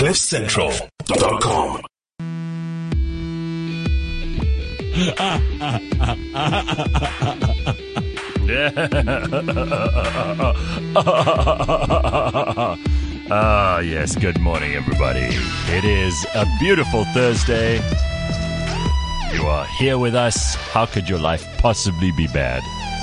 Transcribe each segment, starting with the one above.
CliffCentral.com. Yes, good morning, everybody. It is a beautiful Thursday. You are here with us. How could your life possibly be bad?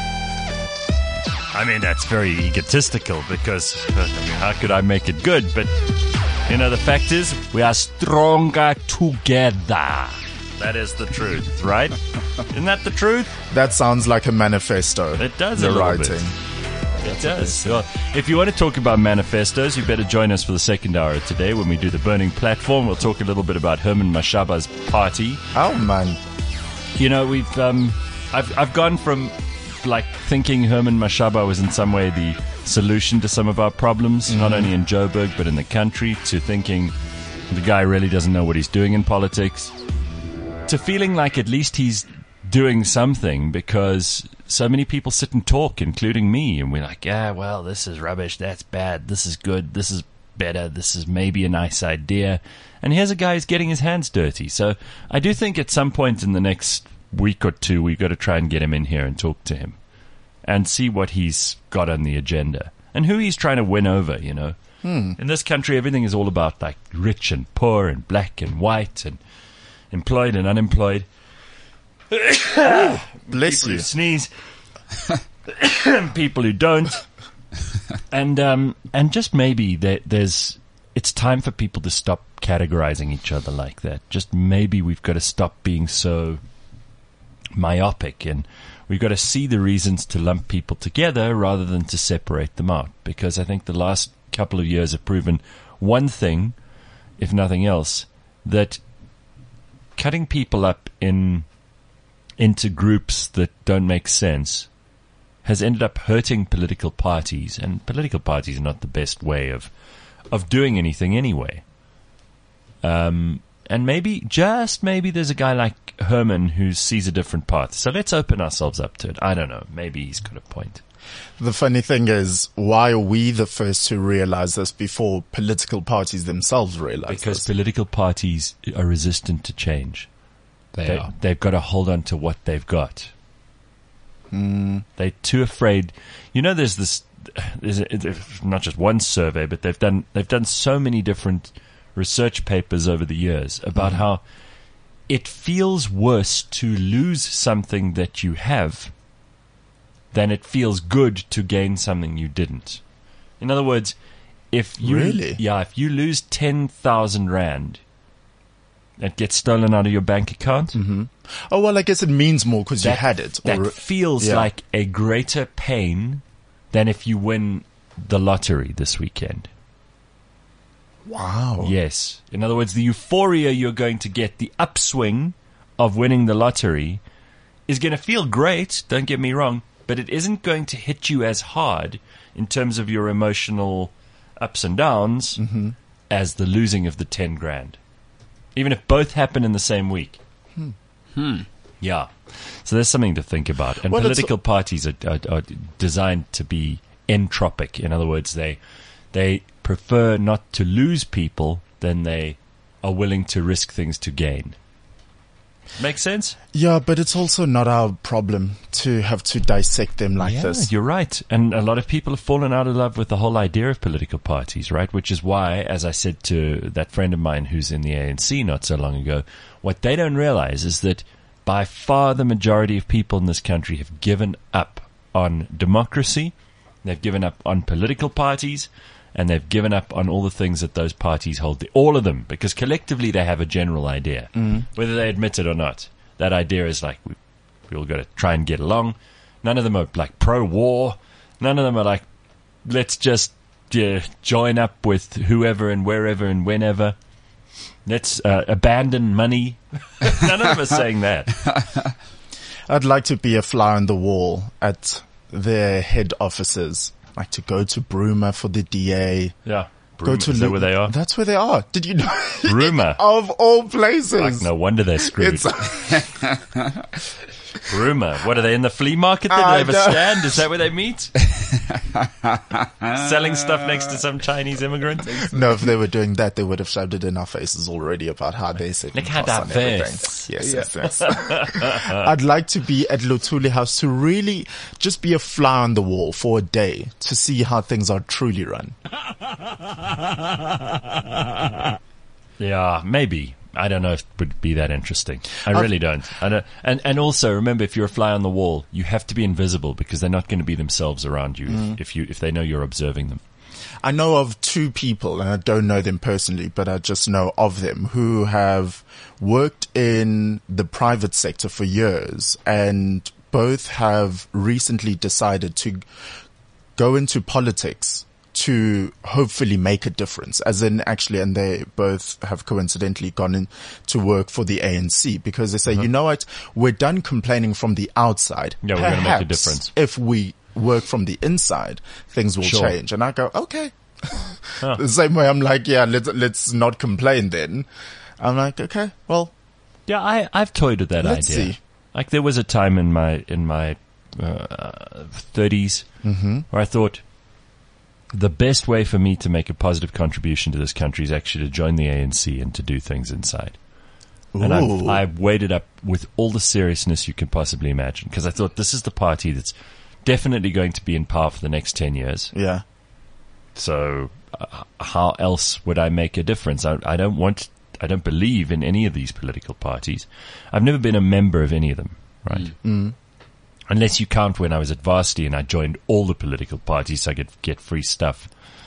I mean, that's very egotistical because, how could I make it good? But, the fact is, we are stronger together. That is the truth, right? Isn't that the truth? That sounds like a manifesto. It does the a little writing. Bit. It does. Well, if you want to talk about manifestos, you better join us for the second hour of today when we do the Burning Platform. We'll talk a little bit about Herman Mashaba's party. Oh, man. We've I've gone from thinking Herman Mashaba was in some way the solution to some of our problems, not only in Joburg but in the country, to thinking the guy really doesn't know what he's doing in politics, to feeling like at least he's doing something because so many people sit and talk, including me, and we're like, yeah, well, this is rubbish, that's bad, this is good, this is better, this is maybe a nice idea. And here's a guy who's getting his hands dirty. So I do think at some point in the next week or two, we've got to try and get him in here and talk to him and see what he's got on the agenda and who he's trying to win over, In this country, everything is all about rich and poor and black and white and employed and unemployed. Bless People you. who sneeze. People who don't. And just maybe it's time for people to stop categorizing each other like that. Just maybe we've got to stop being so myopic, and we've got to see the reasons to lump people together rather than to separate them out. Because I think the last couple of years have proven one thing, if nothing else, that cutting people up into groups that don't make sense has ended up hurting political parties, and political parties are not the best way of doing anything anyway. And maybe, just maybe, there's a guy like Herman who sees a different path. So let's open ourselves up to it. I don't know. Maybe he's got a point. The funny thing is, why are we the first to realize this before political parties themselves realize Because this? political parties are resistant to change. They are. They've got to hold on to what they've got. They're too afraid. There's this. There's not just one survey, but they've done so many different research papers over the years about how it feels worse to lose something that you have than it feels good to gain something you didn't. In other words, if you lose 10,000 rand, it gets stolen out of your bank account. Oh, well, I guess it means more because you had it. That feels like a greater pain than if you win the lottery this weekend. Wow. Yes. In other words, the euphoria you're going to get, the upswing of winning the lottery, is going to feel great, don't get me wrong, but it isn't going to hit you as hard in terms of your emotional ups and downs as the losing of the 10 grand. Even if both happen in the same week. Yeah. So there's something to think about. And political parties are designed to be entropic. In other words, they prefer not to lose people than they are willing to risk things to gain. Make sense? Yeah, but it's also not our problem to have to dissect them like this. You're right. And a lot of people have fallen out of love with the whole idea of political parties, right? Which is why, as I said to that friend of mine who's in the ANC not so long ago, what they don't realize is that by far the majority of people in this country have given up on democracy, they've given up on political parties, and they've given up on all the things that those parties hold. All of them, because collectively they have a general idea, whether they admit it or not. That idea is like, we all got to try and get along. None of them are like pro-war. None of them are like, let's just join up with whoever and wherever and whenever. Let's abandon money. None of them are saying that. I'd like to be a fly on the wall at their head offices. Like to go to Bruma for the DA. Yeah. Go to is that where they are? That's where they are. Did you know? Bruma. Of all places. Like, no wonder they're screwed. Bruma. What are they in the flea market? Then they have a stand? Is that where they meet? Selling stuff next to some Chinese immigrant? No, if they were doing that, they would have shoved it in our faces already about how they set Look how costs on everything. diverse. Yes. I'd like to be at Luthuli House to really just be a fly on the wall for a day to see how things are truly run. Yeah, maybe. I don't know if it would be that interesting. I really don't. And also, remember, if you're a fly on the wall, you have to be invisible because they're not going to be themselves around you if they know you're observing them. I know of two people, and I don't know them personally, but I just know of them who have worked in the private sector for years, and both have recently decided to go into politics to hopefully make a difference, as in actually, and they both have coincidentally gone in to work for the ANC because they say, you know what, we're done complaining from the outside. Yeah, we're going to make a difference. If we work from the inside, things will change. And I go, okay. The same way I'm like, yeah, let's not complain then. I'm like, okay, well. Yeah, I've toyed with that idea. See. Like there was a time in my 30s where I thought, the best way for me to make a positive contribution to this country is actually to join the ANC and to do things inside. Ooh. And I've weighed it up with all the seriousness you can possibly imagine because I thought this is the party that's definitely going to be in power for the next 10 years. Yeah. So how else would I make a difference? I don't believe in any of these political parties. I've never been a member of any of them, right? Unless you count when I was at Varsity and I joined all the political parties so I could get free stuff.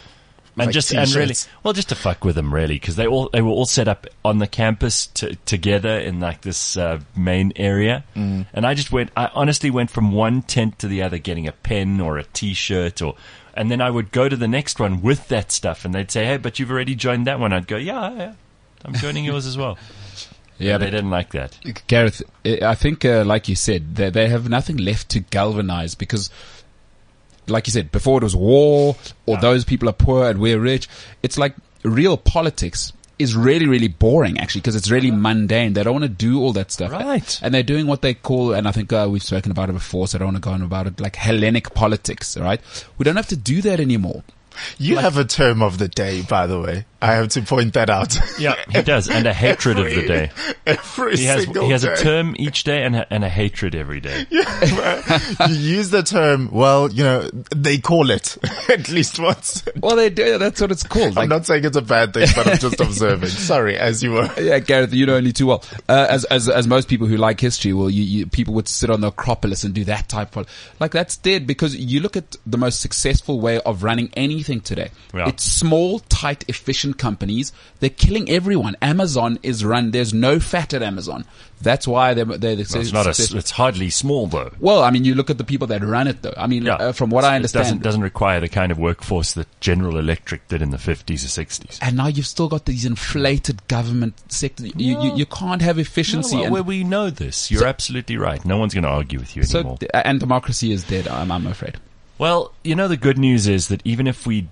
And like just t-shirts. just to fuck with them really, because they were all set up on the campus together in like this main area. And I honestly went from one tent to the other getting a pen or a t-shirt and then I would go to the next one with that stuff and they'd say, hey, but you've already joined that one. I'd go, yeah, I'm joining yours as well. Yeah, they didn't like that. Gareth, I think, like you said, they have nothing left to galvanize because, like you said, before it was war or those people are poor and we're rich. It's like real politics is really, really boring actually because it's really mundane. They don't want to do all that stuff. Right. And they're doing what they call, and I think we've spoken about it before, so I don't want to go on about it, like Hellenic politics, right? We don't have to do that anymore. You have a term of the day, by the way. I have to point that out. Yeah, he does, and a hatred of the day. He has a term each day and a hatred every day. Yeah, you use the term, well, they call it at least once. Well, they do. That's what it's called. I'm not saying it's a bad thing, but I'm just observing. Sorry, as you were. Yeah, Gareth, you know only too well. As most people who like history, well, people would sit on the Acropolis and do that type of, like that's dead because you look at the most successful way of running anything today. Yeah. It's small, tight, efficient companies. They're killing everyone. Amazon is run. There's no fat at Amazon. That's why they're it's hardly small though. Well, I mean, you look at the people that run it though. I mean, from what I understand, it doesn't require the kind of workforce that General Electric did in the 50s or 60s. And now you've still got these inflated government sectors. You can't have efficiency. We know this. You're absolutely right. No one's going to argue with you anymore. And democracy is dead, I'm afraid. Well, the good news is that even if we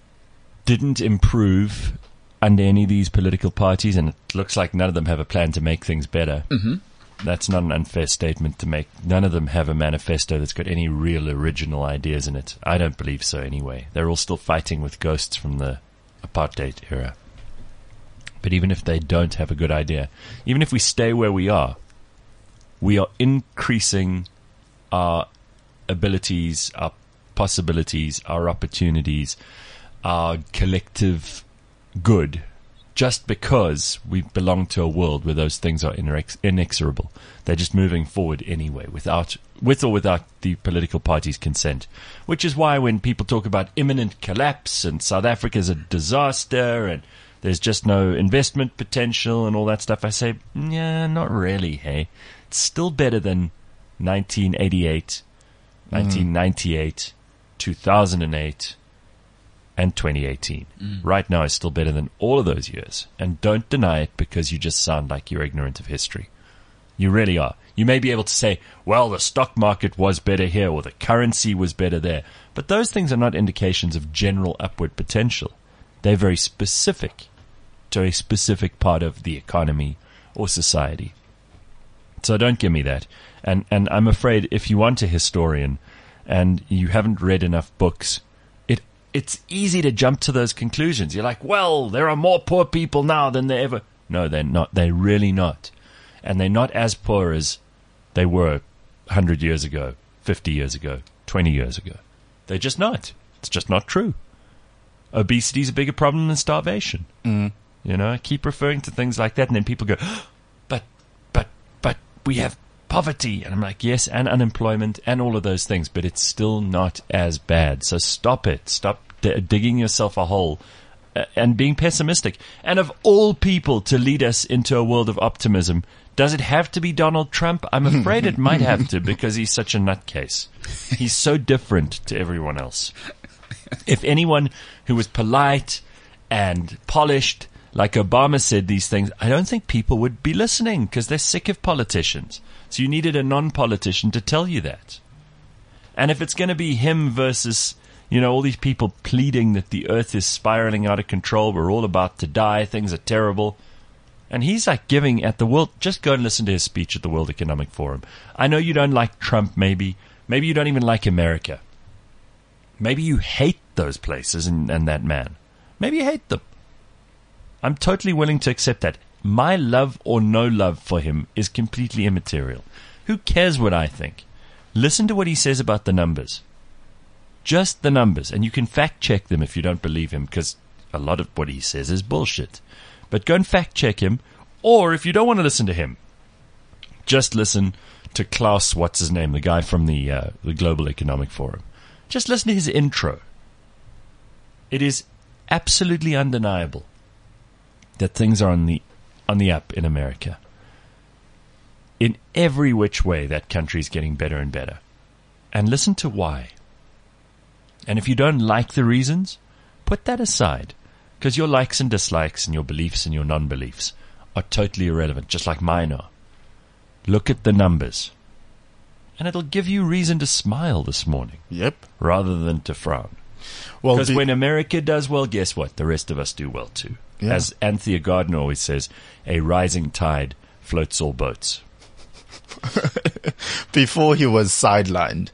didn't improve under any of these political parties, and it looks like none of them have a plan to make things better, that's not an unfair statement to make. None of them have a manifesto that's got any real original ideas in it. I don't believe so anyway. They're all still fighting with ghosts from the apartheid era. But even if they don't have a good idea, even if we stay where we are increasing our abilities, our possibilities, our opportunities, our collective good, just because we belong to a world where those things are inexorable. They're just moving forward anyway, with or without the political party's consent. Which is why when people talk about imminent collapse and South Africa's a disaster and there's just no investment potential and all that stuff, I say, yeah, not really, hey. It's still better than 1988, 1998, 2008, and 2018. Right now is still better than all of those years. And don't deny it because you just sound like you're ignorant of history. You really are. You may be able to say, well, the stock market was better here or the currency was better there. But those things are not indications of general upward potential. They're very specific to a specific part of the economy or society. So don't give me that. And I'm afraid if you want a historian and you haven't read enough books, it's easy to jump to those conclusions. You're like, well, there are more poor people now than there ever. No, they're not. They're really not. And they're not as poor as they were 100 years ago, 50 years ago, 20 years ago. They're just not. It's just not true. Obesity is a bigger problem than starvation. Mm. You know, I keep referring to things like that, and then people go, but we have poverty. And I'm like, yes, and unemployment and all of those things, but it's still not as bad. So stop it. Stop digging yourself a hole and being pessimistic. And of all people to lead us into a world of optimism, does it have to be Donald Trump? I'm afraid it might have to, because he's such a nutcase. He's so different to everyone else. If anyone who was polite and polished, like Obama said these things, I don't think people would be listening because they're sick of politicians. So you needed a non-politician to tell you that. And if it's going to be him versus, you know, all these people pleading that the earth is spiraling out of control, we're all about to die, things are terrible. And he's like giving at the world, just go and listen to his speech at the World Economic Forum. I know you don't like Trump, maybe you don't even like America. Maybe you hate those places and that man. Maybe you hate them. I'm totally willing to accept that. My love or no love for him is completely immaterial. Who cares what I think? Listen to what he says about the numbers. Just the numbers. And you can fact check them if you don't believe him, because a lot of what he says is bullshit. But go and fact check him. Or if you don't want to listen to him, just listen to Klaus, what's his name, the guy from the Global Economic Forum. Just listen to his intro. It is absolutely undeniable that things are on the up in America. In every which way, that country is getting better and better. And listen to why. And if you don't like the reasons, put that aside. Because your likes and dislikes and your beliefs and your non-beliefs are totally irrelevant, just like mine are. Look at the numbers. And it'll give you reason to smile this morning. Yep. Rather than to frown. Well, because when America does well, guess what? The rest of us do well too. Yeah. As Anthea Gardner always says, a rising tide floats all boats. Before he was sidelined,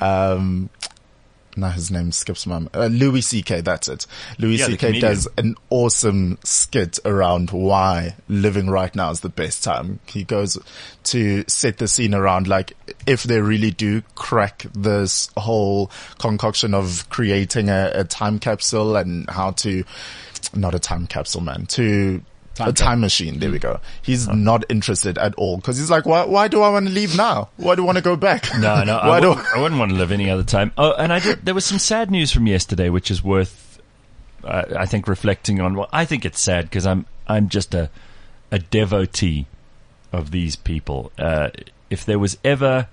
now his name skips my mind. Louis C.K., that's it. Louis C.K. does an awesome skit around why living right now is the best time. He goes to set the scene around, like, if they really do crack this whole concoction of creating a time capsule and how to, not a time capsule, man, a time machine. There we go. He's not interested at all because he's like, why do I want to leave now? Why do I want to go back? No, I wouldn't want to live any other time. Oh, and there was some sad news from yesterday, which is worth, I think, reflecting on. Well, I think it's sad because I'm just a devotee of these people. If there was ever,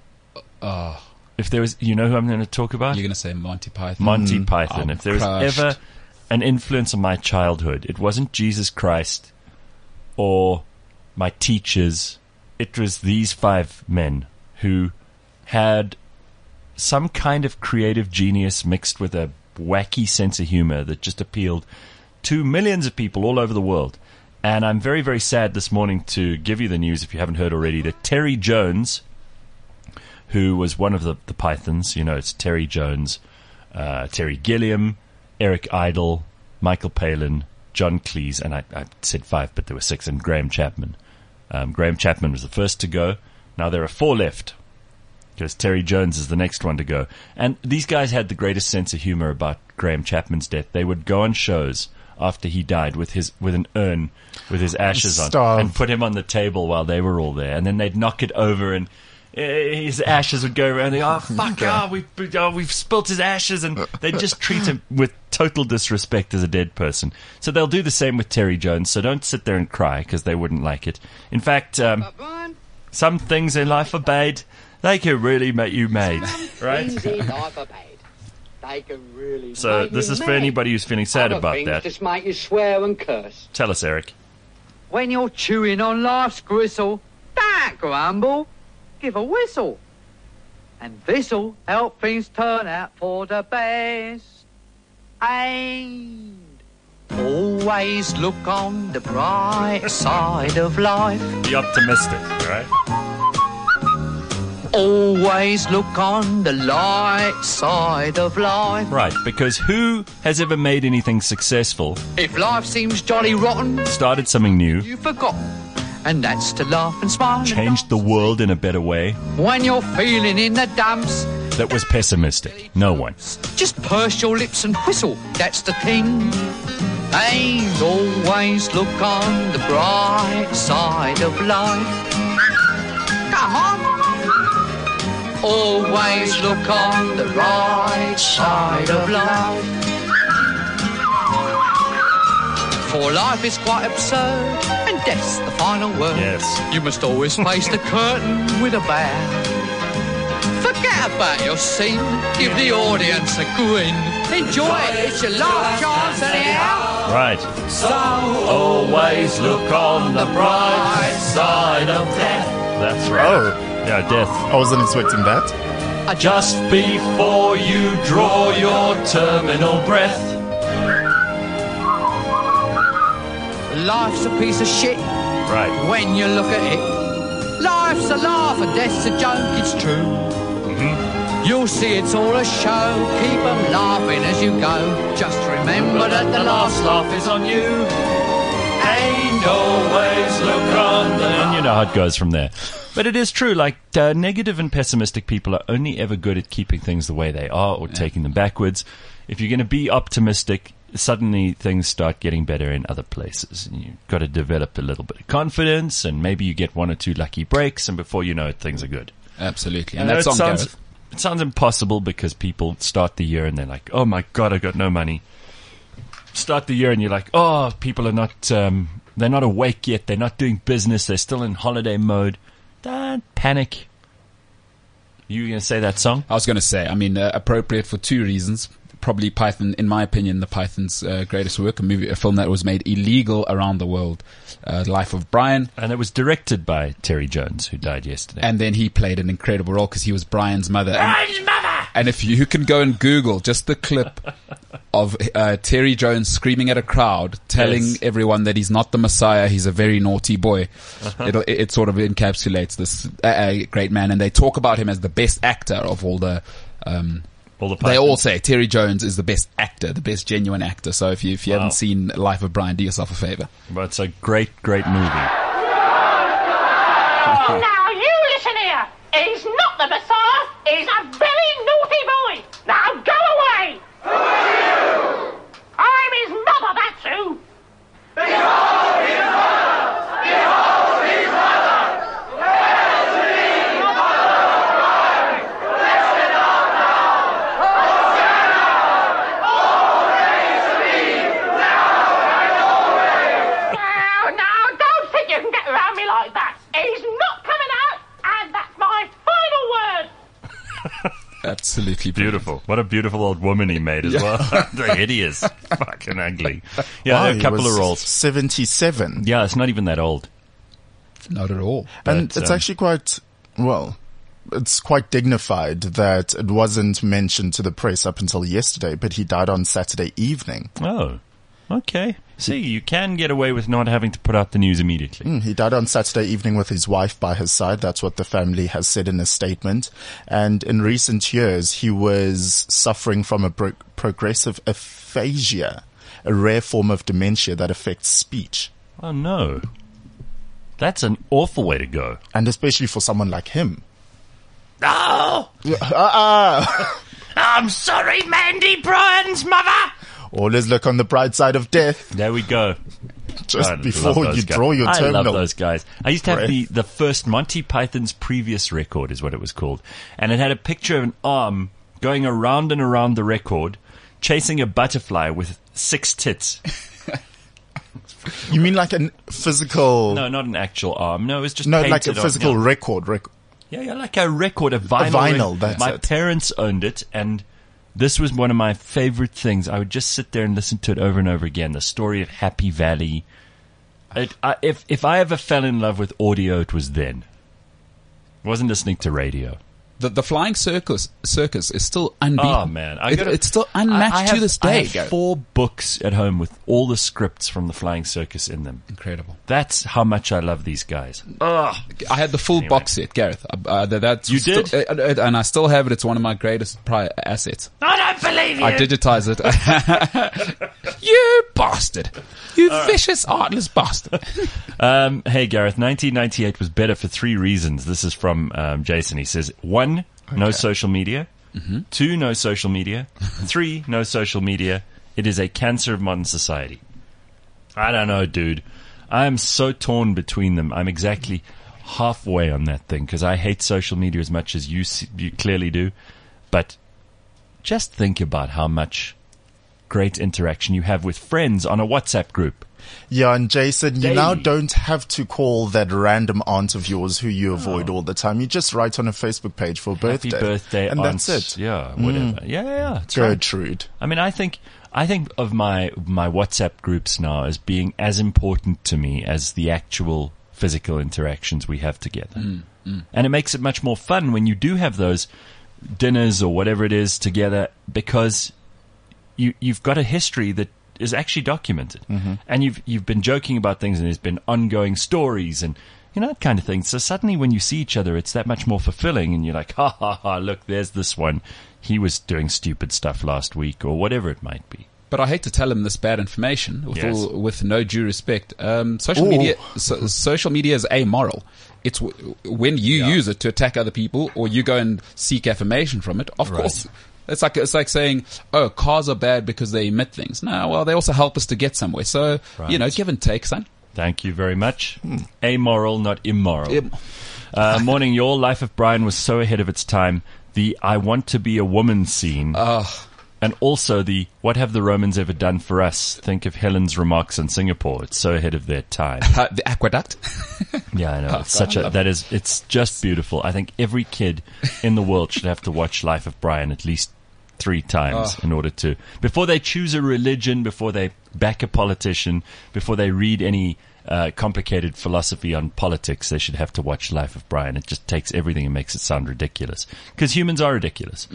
you know who I'm going to talk about? You're going to say Monty Python. Monty Python. If there was ever an influence on my childhood, it wasn't Jesus Christ or my teachers. It was these 5 men who had some kind of creative genius mixed with a wacky sense of humor that just appealed to millions of people all over the world. And I'm very, very sad this morning to give you the news, if you haven't heard already, that Terry Jones, who was one of the Pythons, you know, it's Terry Jones, Terry Gilliam, Eric Idle, Michael Palin, John Cleese, and I said 5, but there were 6, and Graham Chapman. Graham Chapman was the first to go. Now there are 4 left, because Terry Jones is the next one to go. And these guys had the greatest sense of humor about Graham Chapman's death. They would go on shows after he died with an urn with his ashes on, and put him on the table while they were all there, and then they'd knock it over and his ashes would go around. Oh fuck! We've spilt his ashes, and they just treat him with total disrespect as a dead person. So they'll do the same with Terry Jones. So don't sit there and cry because they wouldn't like it. In fact, some things in life are bad. They can really make you mad, right? So this is for anybody who's feeling sad about that. Just make you swear and curse. Tell us, Eric. When you're chewing on life's gristle, don't grumble. Give a whistle, and this'll help things turn out for the best. And always look on the bright side of life. Be optimistic, all right? Always look on the light side of life. Right, because who has ever made anything successful, If life seems jolly rotten, started something new, you've forgotten. And that's to laugh and smile. and changed the world in a better way, dance. When you're feeling in the dumps, that was pessimistic? No one. just purse your lips and whistle. That's the thing. And always look on the bright side of life. Come on. Always look on the right side of life. For life is quite absurd, and death's the final word. Yes. You must always face the curtain with a bow. Forget about your scene, give the audience a grin. Enjoy it, it's your last chance anyhow. Right. So always look on the bright side of death. That's right. Oh, Yeah, death. I wasn't expecting that. Just before you draw your terminal breath. Life's a piece of shit Right. when you look at it. Life's a laugh and death's a joke, it's true. You'll see it's all a show, keep 'em laughing as you go. Just remember that the last laugh is on you. And always look on the... And you know how it goes from there. But it is true, like, negative and pessimistic people are only ever good at keeping things the way they are or taking them backwards. If you're going to be optimistic, suddenly things start getting better in other places. And you've got to develop a little bit of confidence, and maybe you get one or two lucky breaks, and before you know it, things are good. Absolutely. And And that song goes. it sounds impossible because people start the year and they're like, oh my God, I got no money. Start the year and you're like, oh, people are not, they're not awake yet. They're not doing business. They're still in holiday mode. Don't panic. You going to say that song? I was going to say, I mean, appropriate for two reasons. Probably Python, in my opinion, the Python's greatest work, a film that was made illegal around the world, Life of Brian. And it was directed by Terry Jones, who died yesterday. And then he played an incredible role because he was Brian's mother. And if you can go and Google just the clip of Terry Jones screaming at a crowd, telling everyone that he's not the Messiah, he's a very naughty boy. It sort of encapsulates this great man. And they talk about him as the best actor of all the... they all say Terry Jones is the best actor, the best genuine actor. So if you haven't seen Life of Brian, do yourself a favor. But it's a great, great movie. Now you listen here. He's not the Messiah. He's a very naughty boy. Now go away. Who are you? I'm his mother, that's who. Behold his mother. Behold his mother. Hail to thee, mother of God. Blessed art thou. Hosanna. All praise to thee, now and always. Now, don't think you can get around me like that. He's not coming out, and that's my final word. Absolutely Beautiful. What a beautiful old woman he made as well. They're hideous. Fucking ugly. Yeah, Wow, there are a he couple was of roles. 77. Yeah, it's not even that old. Not at all. And But, it's actually quite, well, it's quite dignified that it wasn't mentioned to the press up until yesterday, but he died on Saturday evening. Oh, okay. See, you can get away with not having to put out the news immediately. He died on Saturday evening with his wife by his side. That's what the family has said in a statement. And in recent years, he was suffering from a progressive aphasia, a rare form of dementia that affects speech. Oh, no. That's an awful way to go. And especially for someone like him. Oh! I'm sorry, Mandy Bryan's mother! Always look on the bright side of death. There we go. Just I love before those you guys. draw your I terminal. love those guys. I used to have breath. the first Monty Python's Previous Record is what it was called. And it had a picture of an arm going around and around the record, chasing a butterfly with 6 tits. You mean like a physical... No, not an actual arm. No, it was just No, painted like a on- physical yeah. record. Yeah, like a record, a vinyl. vinyl, that's My it. parents owned it, and this was one of my favorite things. I would just sit there and listen to it over and over again. The story of Happy Valley. If I ever fell in love with audio, it was then. I wasn't listening to radio. The flying circus is still unbeaten. Oh man, it's still unmatched to this day. I have 4 books at home with all the scripts from the Flying Circus in them. Incredible. That's how much I love these guys. I had the full box set, Gareth. That's you did, and I still have it. It's one of my greatest prior assets. I don't believe you. I digitize it. You bastard! You vicious, artless bastard! Hey Gareth, 1998 was better for 3 reasons. This is from Jason. He says, 1, no social media. 2, no social media. 3, no social media. It is a cancer of modern society. I don't know, dude. I'm so torn between them. I'm exactly halfway on that thing because I hate social media as much as you clearly do. But just think about how much great interaction you have with friends on a WhatsApp group. Yeah, and Jason, you Daily. now don't have to call that random aunt of yours who you avoid all the time. You just write on a Facebook page for a birthday. Happy birthday, and aunts. that's it. Yeah, whatever. Yeah. It's right. Gertrude. I mean, I think of my WhatsApp groups now as being as important to me as the actual physical interactions we have together. And it makes it much more fun when you do have those dinners or whatever it is together because you've got a history that is actually documented. And you've been joking about things and there's been ongoing stories and that kind of thing. So suddenly when you see each other, it's that much more fulfilling and you're like, ha ha ha, look, there's this one. He was doing stupid stuff last week or whatever it might be. But I hate to tell him this bad information with no due respect. Social media is amoral. It's when you use it to attack other people or you go and seek affirmation from it. Of course. It's like saying, oh, cars are bad because they emit things. No, well, they also help us to get somewhere. So, give and take, son. Thank you very much. Amoral, not immoral. Morning, your Life of Brian was so ahead of its time. The I want to be a woman scene. And also the what have the Romans ever done for us? Think of Helen's remarks on Singapore. It's so ahead of their time. The aqueduct. Yeah, I know. It's just beautiful. I think every kid in the world should have to watch Life of Brian at least 3 times in order to, before they choose a religion, before they back a politician, before they read any complicated philosophy on politics, they should have to watch Life of Brian. It just takes everything and makes it sound ridiculous. Because humans are ridiculous.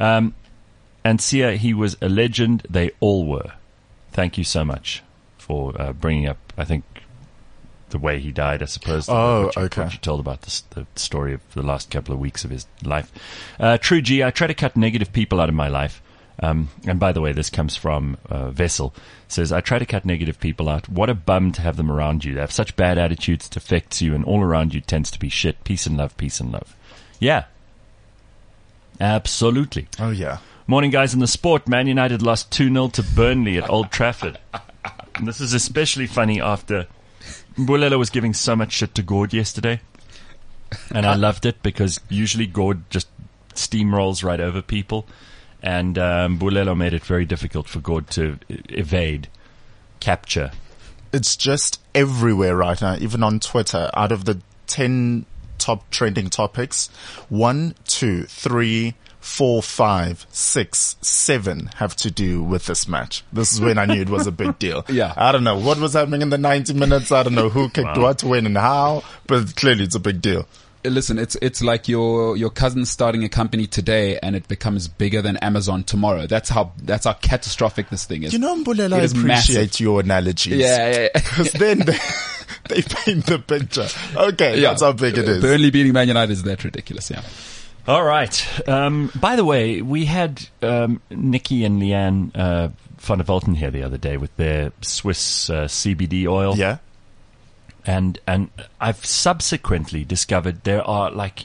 And Sia, he was a legend. They all were. Thank you so much for bringing up, I think, the way he died, I suppose. What you told about the story of the last couple of weeks of his life. True G, I try to cut negative people out of my life. And by the way, this comes from Vessel. Says, I try to cut negative people out. What a bum to have them around you. They have such bad attitudes. It affects you, and all around you tends to be shit. Peace and love, peace and love. Yeah. Absolutely. Oh, yeah. Morning, guys. In the sport, Man United lost 2-0 to Burnley at Old Trafford. And this is especially funny after Mbulelo was giving so much shit to Gord yesterday. And I loved it because usually Gord just steamrolls right over people. And Mbulelo made it very difficult for Gord to evade, capture. It's just everywhere right now, even on Twitter. Out of the 10 top trending topics, 1, 2, 3... 4, 5, 6, 7 have to do with this match. This is when I knew it was a big deal. Yeah. I don't know what was happening in the 90 minutes. I don't know who kicked what, when, and how, but clearly it's a big deal. Listen, it's like your cousin starting a company today and it becomes bigger than Amazon tomorrow. That's how catastrophic this thing is. You know, Mbulelo, I appreciate your analogies. Yeah. Because then they paint the picture. Okay, that's how big it is. Burnley beating Man United is that ridiculous, yeah. All right. By the way, we had Nikki and Leanne van der Walten here the other day with their Swiss CBD oil. Yeah. And I've subsequently discovered there are like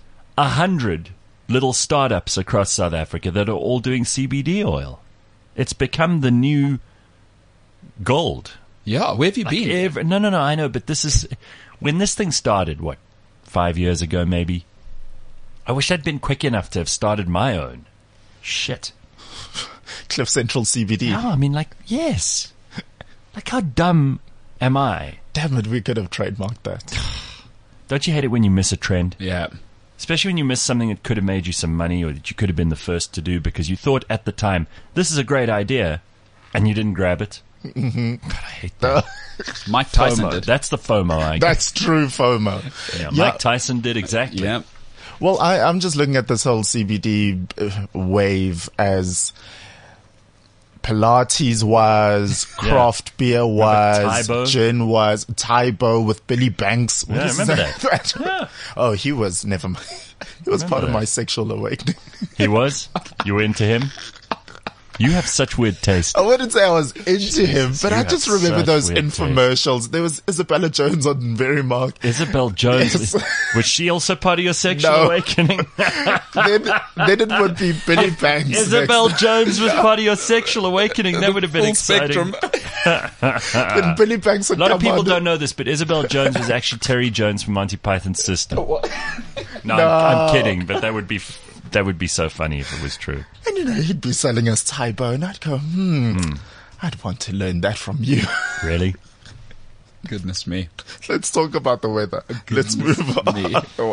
100 little startups across South Africa that are all doing CBD oil. It's become the new gold. Yeah, where have you been? No, I know, but this is when this thing started, 5 years ago maybe? I wish I'd been quick enough to have started my own. Shit. Cliff Central CBD. No, I mean, yes. Like, how dumb am I? Damn it, we could have trademarked that. Don't you hate it when you miss a trend? Yeah. Especially when you miss something that could have made you some money or that you could have been the first to do because you thought at the time, this is a great idea, and you didn't grab it. Mm-hmm. God, I hate that. Mike Tyson FOMO. did. That's the FOMO I get. That's true FOMO. Yeah, Mike Tyson did exactly. Yeah. Well, I'm just looking at this whole CBD wave as Pilates was, craft beer was, gin was, Tybo with Billy Banks. Yeah, I remember that. Yeah. Oh, he was, never mind. He was part of my sexual awakening. He was? You were into him? You have such weird taste. I wouldn't say I was into him, but I just remember those infomercials. Taste. There was Isabella Jones on Verymark. Isabel Jones? Yes. Was she also part of your sexual awakening? then it would be Billy Banks. Isabel Jones was part of your sexual awakening. That would have been exciting. Then Billy Banks would A lot of people don't know this, but Isabel Jones was actually Terry Jones from Monty Python's sister. No, I'm kidding, but that would be so funny if it was true. And he'd be selling us Tybo, and I'd go, I'd want to learn that from you. Really? Goodness me. Let's talk about the weather. Let's move on.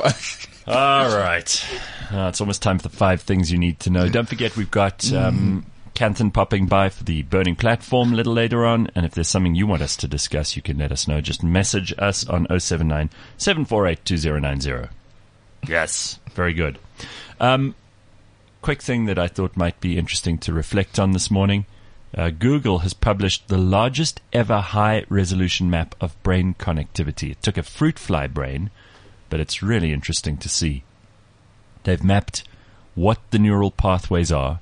All right. It's almost time for the 5 things you need to know. Don't forget, we've got Canton popping by for the Burning Platform a little later on. And if there's something you want us to discuss, you can let us know. Just message us on 079 748 2090. Yes. Very good. Quick thing that I thought might be interesting to reflect on this morning. Google has published the largest ever high-resolution map of brain connectivity. It took a fruit fly brain, but it's really interesting to see. They've mapped what the neural pathways are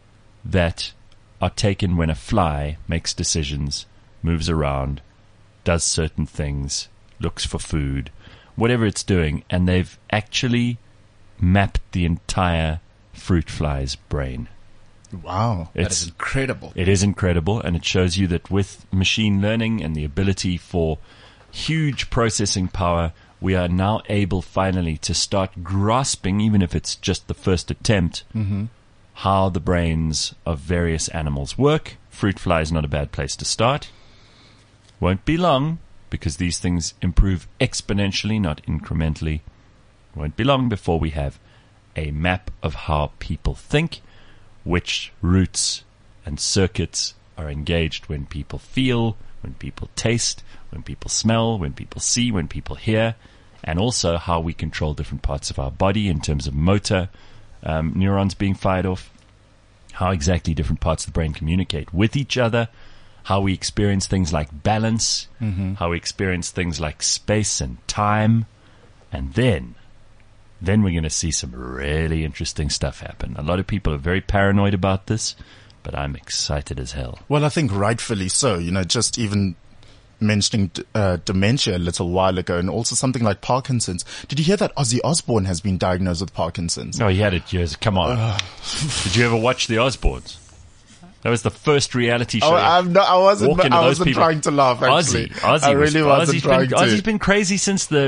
that are taken when a fly makes decisions, moves around, does certain things, looks for food, whatever it's doing, and they've actually mapped the entire fruit fly's brain. Wow. That is incredible. It is incredible, and it shows you that with machine learning and the ability for huge processing power, we are now able finally to start grasping, even if it's just the first attempt, how the brains of various animals work. Fruit fly is not a bad place to start. Won't be long, because these things improve exponentially, not incrementally. Won't be long before we have a map of how people think, which routes and circuits are engaged when people feel, when people taste, when people smell, when people see, when people hear, and also how we control different parts of our body in terms of motor neurons being fired off, how exactly different parts of the brain communicate with each other, how we experience things like balance, how we experience things like space and time, and then we're going to see some really interesting stuff happen. A lot of people are very paranoid about this, but I'm excited as hell. Well, I think rightfully so. Just even mentioning dementia a little while ago, and also something like Parkinson's. Did you hear that Ozzy Osbourne has been diagnosed with Parkinson's? Oh, he had it years. Come on. Did you ever watch The Osbournes? That was the first reality show. I wasn't trying to laugh, actually. Ozzy I really wasn't trying to. Ozzy's been crazy since the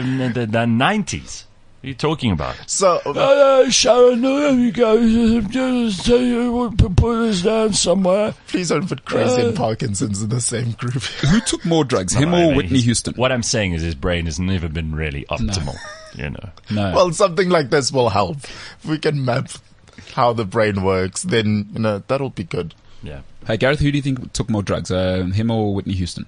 90s. What are you talking about? So, Sharon, there you go. Just tell you, put us down somewhere. Please don't put crazy and Parkinson's in the same group. Who took more drugs, him or Whitney Houston? What I'm saying is his brain has never been really optimal. No. Well, something like this will help. If we can map how the brain works, then that'll be good. Yeah. Hey, Gareth, who do you think took more drugs, him or Whitney Houston?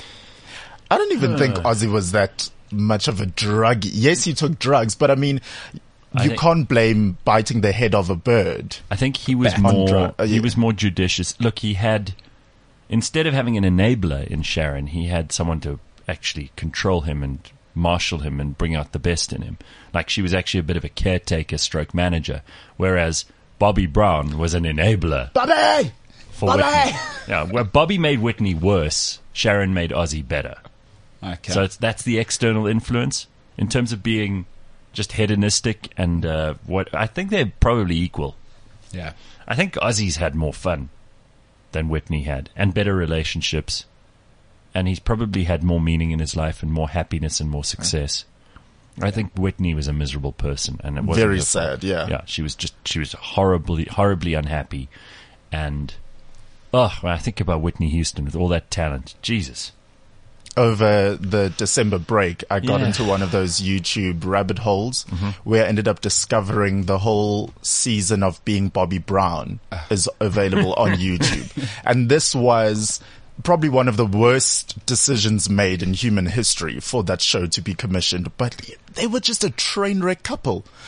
I don't even think Ozzy was that much of a druggie. Yes, he took drugs, but I mean, you can't blame biting the head of a bird. I think he was more judicious. Look, he had, instead of having an enabler in Sharon, he had someone to actually control him and marshal him and bring out the best in him. Like, she was actually a bit of a caretaker stroke manager, whereas Bobby Brown was an enabler. Bobby! For Whitney. Yeah, where Bobby made Whitney worse, Sharon made Ozzy better. Okay. So that's the external influence. In terms of being just hedonistic and what I think they're probably equal. Yeah. I think Ozzy's had more fun than Whitney had, and better relationships. And he's probably had more meaning in his life and more happiness and more success. I think Whitney was a miserable person, and it wasn't very sad. Yeah. Yeah. She was horribly unhappy, and when I think about Whitney Houston with all that talent, Jesus. Over the December break, I got into one of those YouTube rabbit holes where I ended up discovering the whole season of Being Bobby Brown is available on YouTube. And this was probably one of the worst decisions made in human history for that show to be commissioned. But they were just a train wreck couple.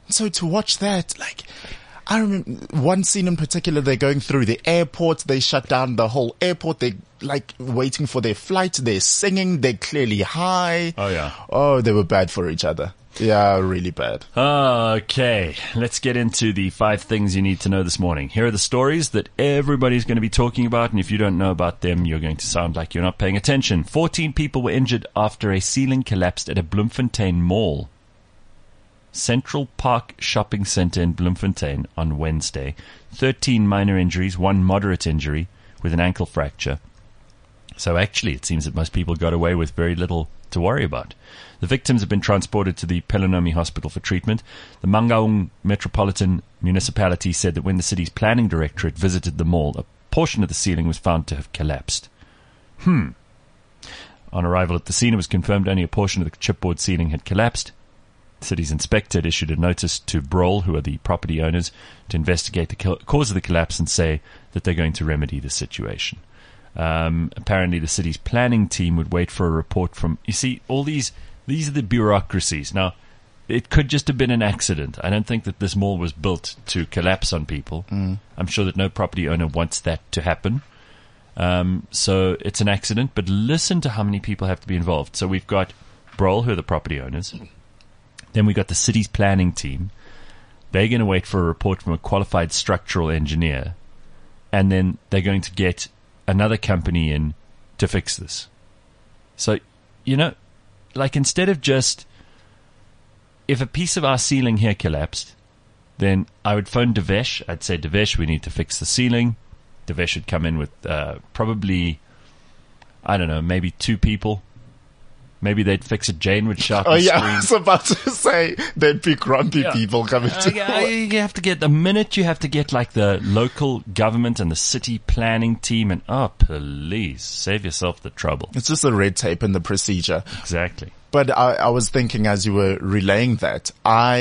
So to watch that, like, I remember one scene in particular, they're going through the airport, they shut down the whole airport, they like waiting for their flight, they're singing, they're clearly high. Oh, yeah. Oh, they were bad for each other. Yeah, really bad. Okay, let's get into the 5 things you need to know this morning. Here are the stories that everybody's going to be talking about, and if you don't know about them, you're going to sound like you're not paying attention. 14 people were injured after a ceiling collapsed at a Bloemfontein mall. Central Park Shopping Centre in Bloemfontein on Wednesday. 13 minor injuries, 1 moderate injury with an ankle fracture. So actually, it seems that most people got away with very little to worry about. The victims have been transported to the Pelonomi Hospital for treatment. The Mangaung Metropolitan Municipality said that when the city's planning directorate visited the mall, a portion of the ceiling was found to have collapsed. On arrival at the scene, it was confirmed only a portion of the chipboard ceiling had collapsed. The city's inspector had issued a notice to Broll, who are the property owners, to investigate the cause of the collapse and say that they're going to remedy the situation. Apparently, the city's planning team would wait for a report from... You see, all these are the bureaucracies. Now, it could just have been an accident. I don't think that this mall was built to collapse on people. I'm sure that no property owner wants that to happen. So it's an accident, but listen to how many people have to be involved. So we've got Broll, who are the property owners. Then we got the city's planning team. They're going to wait for a report from a qualified structural engineer. And then they're going to get another company in to fix this. So, like instead of just, if a piece of our ceiling here collapsed, then I would phone Devesh. I'd say, Devesh, we need to fix the ceiling. Devesh would come in with probably, I don't know, maybe 2 people. Maybe they'd fix it. Jane would shout. Oh, yeah, I was about to say there'd be grumpy people coming to you have to get, the minute you have to get like the local government and the city planning team and, please, save yourself the trouble. It's just the red tape and the procedure. Exactly. But I was thinking as you were relaying that,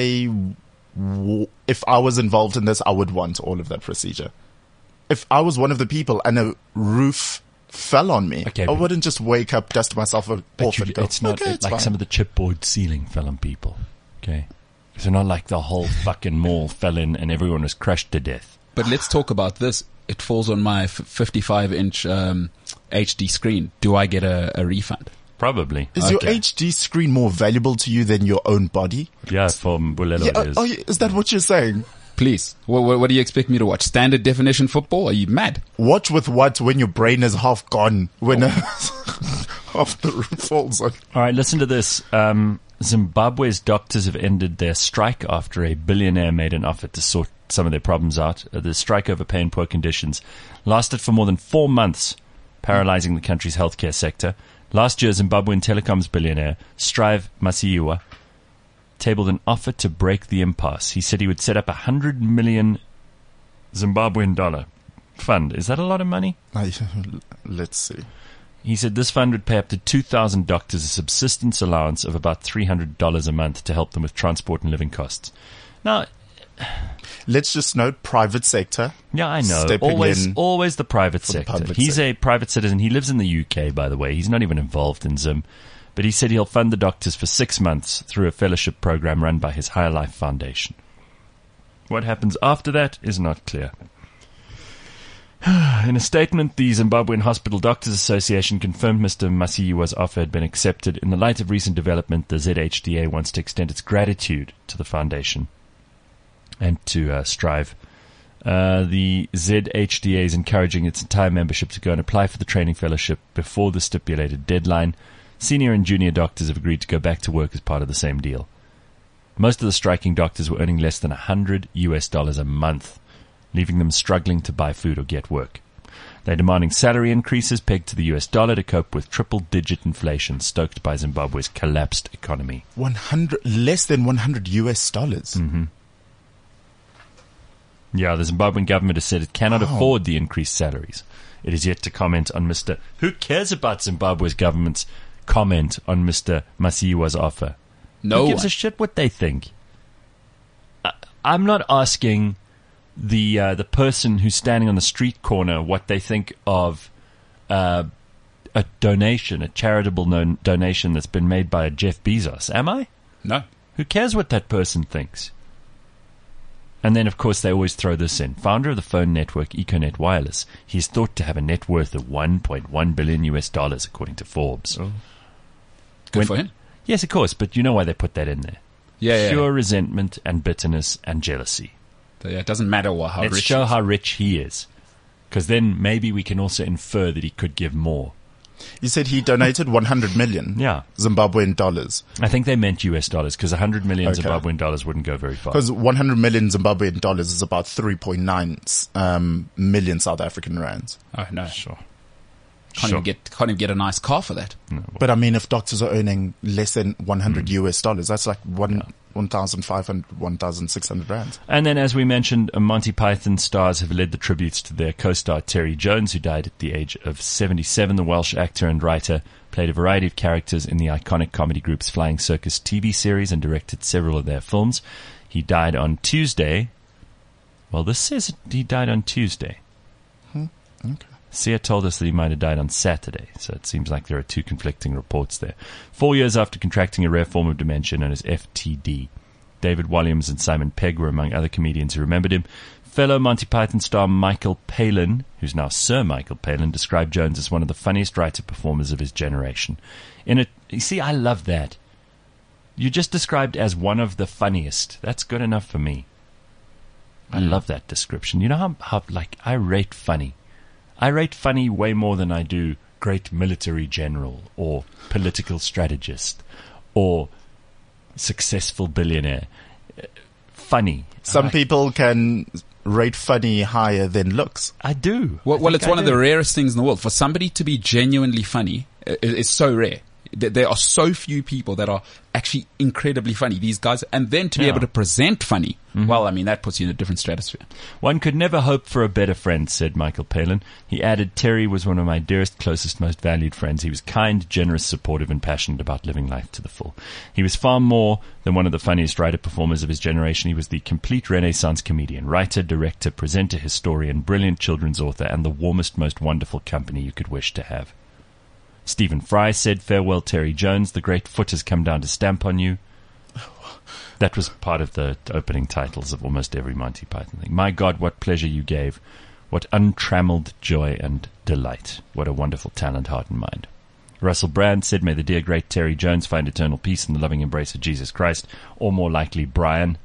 if I was involved in this, I would want all of that procedure. If I was one of the people and a roof fell on me, I wouldn't just wake up, dust myself off and go, it's not like fine. Some of the chipboard ceiling fell on people. Okay. It's not like the whole fucking mall fell in and everyone was crushed to death. But let's talk about this. It falls on my 55-inch HD screen. Do I get a refund? Probably. Is your HD screen more valuable to you than your own body? Yeah, for Bulelo it is. Is that what you're saying? Please. What do you expect me to watch? Standard definition football? Are you mad? Watch with what when your brain is half gone? When half the roof falls on. All right, listen to this. Zimbabwe's doctors have ended their strike after a billionaire made an offer to sort some of their problems out. The strike over pay and poor conditions lasted for more than 4 months, paralyzing the country's healthcare sector. Last year, Zimbabwean telecoms billionaire Strive Masiyiwa tabled an offer to break the impasse. He said he would set up $100 million Zimbabwean dollar fund. Is that a lot of money? Let's see. He said this fund would pay up to 2,000 doctors a subsistence allowance of about $300 a month to help them with transport and living costs. Now, let's just note private sector. Yeah, I know. Always the private sector. He's a private citizen. He lives in the UK, by the way. He's not even involved in Zim. But he said he'll fund the doctors for 6 months through a fellowship program run by his Higher Life Foundation. What happens after that is not clear. In a statement, the Zimbabwean Hospital Doctors Association confirmed Mr. Masiyiwa's offer had been accepted. In the light of recent development, the ZHDA wants to extend its gratitude to the foundation and to Strive. The ZHDA is encouraging its entire membership to go and apply for the training fellowship before the stipulated deadline. Senior and junior doctors have agreed to go back to work as part of the same deal. Most of the striking doctors were earning less than $100 a month, leaving them struggling to buy food or get work. They're demanding salary increases pegged to the US dollar to cope with triple-digit inflation stoked by Zimbabwe's collapsed economy. Less than $100 US. Mm-hmm. Yeah, the Zimbabwean government has said it cannot afford the increased salaries. It is yet to comment on Mr. Who cares about Zimbabwe's government's comment on Mr. Masiyiwa's offer? Who gives a shit what they think? I'm not asking the person who's standing on the street corner what they think of a donation, a charitable donation that's been made by Jeff Bezos. Am I? No. Who cares what that person thinks? And then, of course, they always throw this in. Founder of the phone network Econet Wireless. He's thought to have a net worth of $1.1 billion according to Forbes. Oh. Good for him. Yes, of course, but you know why they put that in there. Yeah. Pure resentment and bitterness and jealousy. Yeah, it doesn't matter how Let's rich show he is. how rich he is. Because then maybe we can also infer that he could give more. You said he donated 100 million Yeah. Zimbabwean dollars. I think they meant US dollars because 100 million Okay. Zimbabwean dollars wouldn't go very far. Because 100 million Zimbabwean dollars is about 3.9 million South African rands. Oh, no. Sure. Can't even get a nice car for that. But I mean, if doctors are earning less than 100 US dollars, that's like 1,500, 1,600 rands. And then, as we mentioned, Monty Python stars have led the tributes to their co-star Terry Jones, who died at the age of 77. The Welsh actor and writer played a variety of characters in the iconic comedy group's Flying Circus TV series and directed several of their films. He died on Tuesday. Well, this says he died on Tuesday. Okay. Sia told us that he might have died on Saturday, so it seems like there are two conflicting reports there. 4 years after contracting a rare form of dementia known as FTD. David Walliams and Simon Pegg were among other comedians who remembered him. Fellow Monty Python star Michael Palin, who's now Sir Michael Palin, described Jones as one of the funniest writer-performers of his generation. You see, I love that. You just described as one of the funniest. That's good enough for me. I love that description. You know how I rate funny. I rate funny way more than I do great military general or political strategist or successful billionaire. Funny. Some people can rate funny higher than looks. I do. Well, it's one of the rarest things in the world. For somebody to be genuinely funny is so rare. There are so few people that are actually incredibly funny, these guys. And then to be able to present funny, well, I mean, that puts you in a different stratosphere. One could never hope for a better friend, said Michael Palin. He added, Terry was one of my dearest, closest, most valued friends. He was kind, generous, supportive, and passionate about living life to the full. He was far more than one of the funniest writer-performers of his generation. He was the complete Renaissance comedian, writer, director, presenter, historian, brilliant children's author, and the warmest, most wonderful company you could wish to have. Stephen Fry said, farewell, Terry Jones. The great foot has come down to stamp on you. That was part of the opening titles of almost every Monty Python thing. My God, what pleasure you gave. What untrammeled joy and delight. What a wonderful talent, heart and mind. Russell Brand said, may the dear great Terry Jones find eternal peace in the loving embrace of Jesus Christ, or more likely, Brian.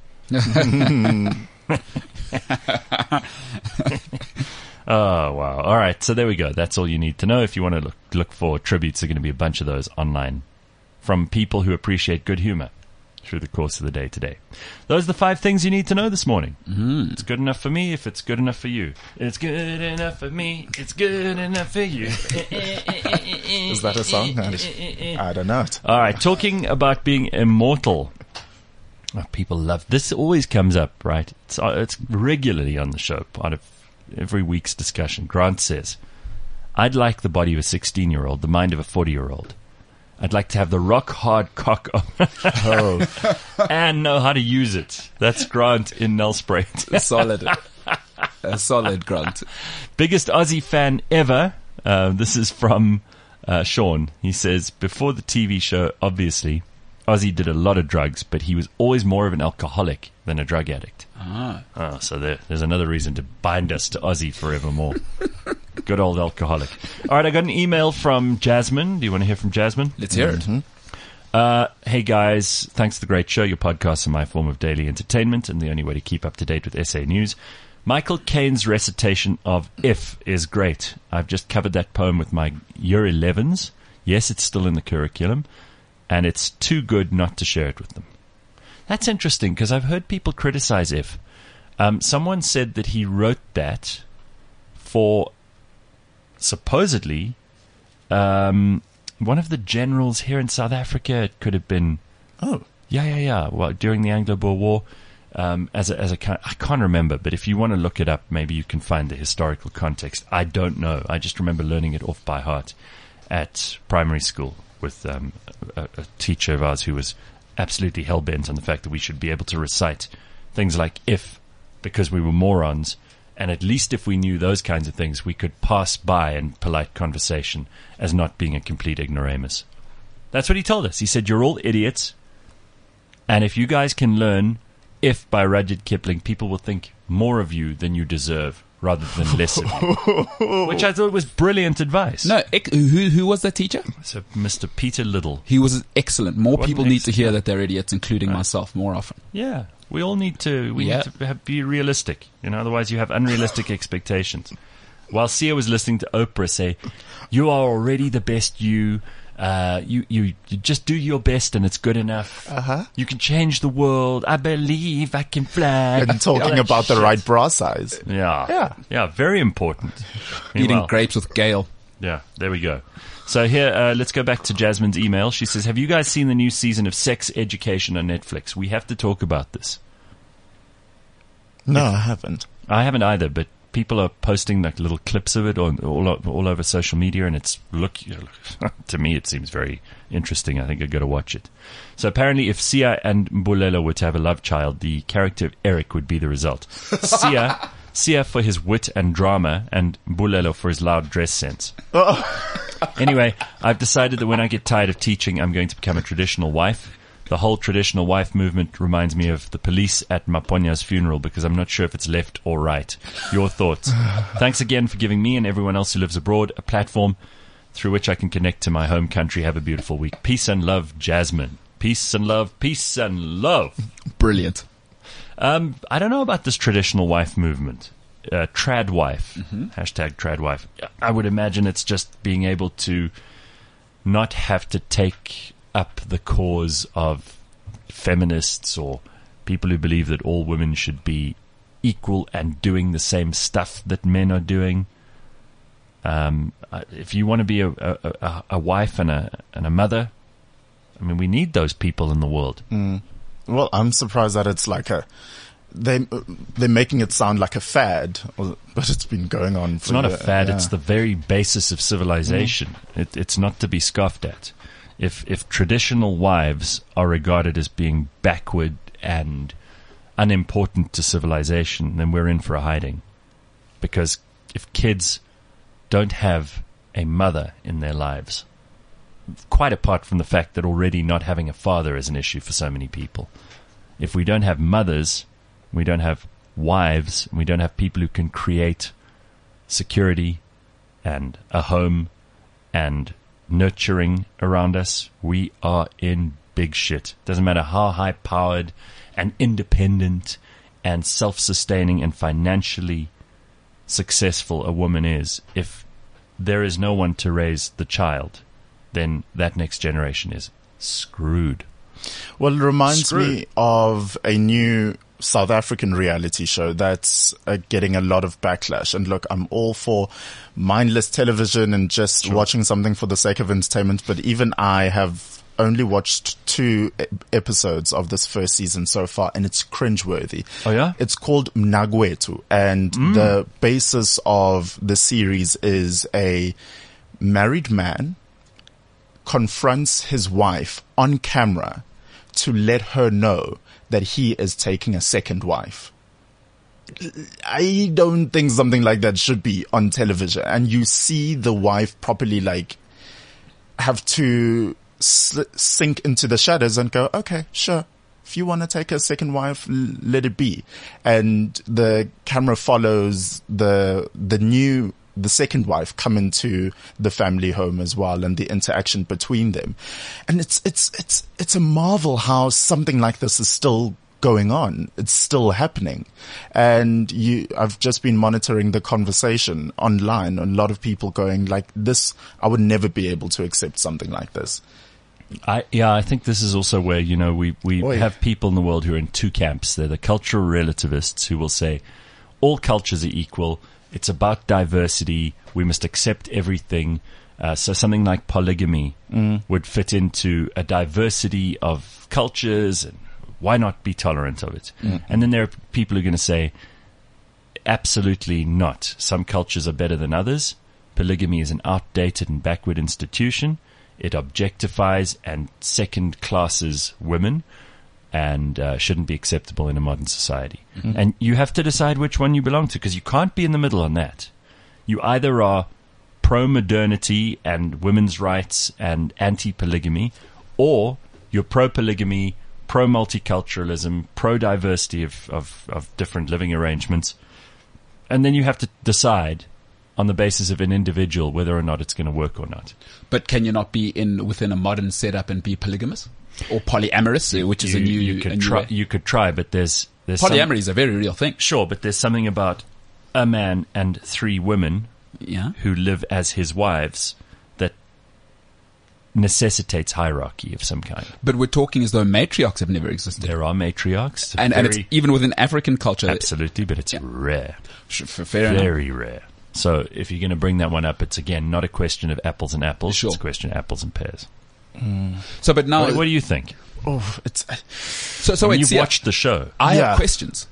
Oh, wow. All right, so there we go. That's all you need to know. If you want to look for tributes, there are going to be a bunch of those online from people who appreciate good humor through the course of the day today. Those are the 5 things you need to know this morning. It's good enough for me if it's good enough for you. It's good enough for me. It's good enough for you. Is that a song? I don't know. All right, talking about being immortal. Oh, people love this. Always comes up, right? It's regularly on the show, part of every week's discussion. Grant says, I'd like the body of a 16-year-old, the mind of a 40-year-old. I'd like to have the rock-hard cock and know how to use it. That's Grant in Nelspruit. Solid. A solid Grant. Biggest Aussie fan ever. This is from Sean. He says, before the TV show, obviously, Ozzy did a lot of drugs, but he was always more of an alcoholic than a drug addict. So there's another reason to bind us to Ozzy forevermore. Good old alcoholic. All right, I got an email from Jasmine. Do you want to hear from Jasmine? Let's hear it. Hey guys, thanks for the great show. Your podcasts are my form of daily entertainment and the only way to keep up to date with SA News. Michael Caine's recitation of If is great. I've just covered that poem with my year 11s. Yes, it's still in the curriculum, and it's too good not to share it with them. That's interesting because I've heard people criticize If. Someone said that he wrote that for supposedly one of the generals here in South Africa. It could have been well, during the Anglo-Boer War, as a kind of, I can't remember, but if you want to look it up, maybe you can find the historical context. I don't know. I just remember learning it off by heart at primary school with a teacher of ours who was absolutely hell-bent on the fact that we should be able to recite things like If, because we were morons. And at least if we knew those kinds of things, we could pass by in polite conversation as not being a complete ignoramus. That's what he told us. He said, you're all idiots, and if you guys can learn if by Rudyard Kipling, people will think more of you than you deserve rather than less of you. Which I thought was brilliant advice. No, who was that teacher? So Mr. Peter Little. He was excellent. More What people an need to hear that they're idiots, including myself, more often. Yeah. We all need to, need to be realistic. Otherwise you have unrealistic expectations. While Sia was listening to Oprah say, you are already the best you just do your best and it's good enough. You can change the world. I believe I can fly. And talking about the right bra size. Yeah, very important. Eating grapes with Gail. Yeah, there we go. So here, let's go back to Jasmine's email. She says, have you guys seen the new season of Sex Education on Netflix? We have to talk about this. No, I haven't. I haven't either, but people are posting like little clips of it all over social media, and it's to me it seems very interesting. I think I've got to watch it. So apparently, if Sia and Mbulelo were to have a love child, the character of Eric would be the result. Sia for his wit and drama, and Mbulelo for his loud dress sense. Anyway, I've decided that when I get tired of teaching, I'm going to become a traditional wife. The whole traditional wife movement reminds me of the police at Maponya's funeral because I'm not sure if it's left or right. Your thoughts? Thanks again for giving me and everyone else who lives abroad a platform through which I can connect to my home country. Have a beautiful week. Peace and love, Jasmine. Peace and love. Peace and love. Brilliant. I don't know about this traditional wife movement. Trad wife. Hashtag trad wife. I would imagine it's just being able to not have to take up the cause of feminists or people who believe that all women should be equal and doing the same stuff that men are doing. If you want to be a wife and a mother, I mean, we need those people in the world. Well, I'm surprised that it's like they're making it sound like a fad, but it's been going on. It's not a fad. Yeah. It's the very basis of civilization. It's not to be scoffed at. If traditional wives are regarded as being backward and unimportant to civilization, then we're in for a hiding. Because if kids don't have a mother in their lives, quite apart from the fact that already not having a father is an issue for so many people, if we don't have mothers, we don't have wives, we don't have people who can create security and a home and nurturing around us, we are in big shit. Doesn't matter how high-powered and independent and self-sustaining and financially successful a woman is. If there is no one to raise the child, then that next generation is screwed. Well, it reminds me of a new South African reality show that's getting a lot of backlash. And look, I'm all for mindless television and just watching something for the sake of entertainment. But even I have only watched 2 episodes of this first season so far, and it's cringeworthy. Oh, yeah? It's called Mnakwethu, and the basis of the series is a married man confronts his wife on camera to let her know that he is taking a second wife. I don't think something like that should be on television. And you see the wife properly have to sink into the shadows and go, okay, sure. If you want to take a second wife, let it be. And the camera follows the second wife come into the family home as well, and the interaction between them. And it's a marvel how something like this is still going on. It's still happening. And I've just been monitoring the conversation online. A lot of people going like this, I would never be able to accept something like this. I think this is also where, we have people in the world who are in 2 camps. They're the cultural relativists who will say all cultures are equal. It's about diversity. We must accept everything. So something like polygamy would fit into a diversity of cultures, and why not be tolerant of it? And then there are people who are going to say, absolutely not. Some cultures are better than others. Polygamy is an outdated and backward institution. It objectifies and second classes women, and shouldn't be acceptable in a modern society. And you have to decide which one you belong to, because you can't be in the middle on that. You either are pro-modernity and women's rights and anti-polygamy, or you're pro-polygamy, pro-multiculturalism, pro-diversity of different living arrangements. And then you have to decide on the basis of an individual whether or not it's going to work or not. But can you not be within a modern setup and be polygamous or polyamorous, which is a new? You could try, but there's polyamory is a very real thing. Sure, but there's something about a man and 3 women who live as his wives that necessitates hierarchy of some kind. But we're talking as though matriarchs have never existed. There are matriarchs. And it's even within African culture. Absolutely, but it's rare. Fair enough. Very rare. So if you're going to bring that one up, it's again not a question of apples and apples. Sure. It's a question of apples and pears. So, but now, what do you think? Oh, it's so. Wait, you've watched the show. I have questions.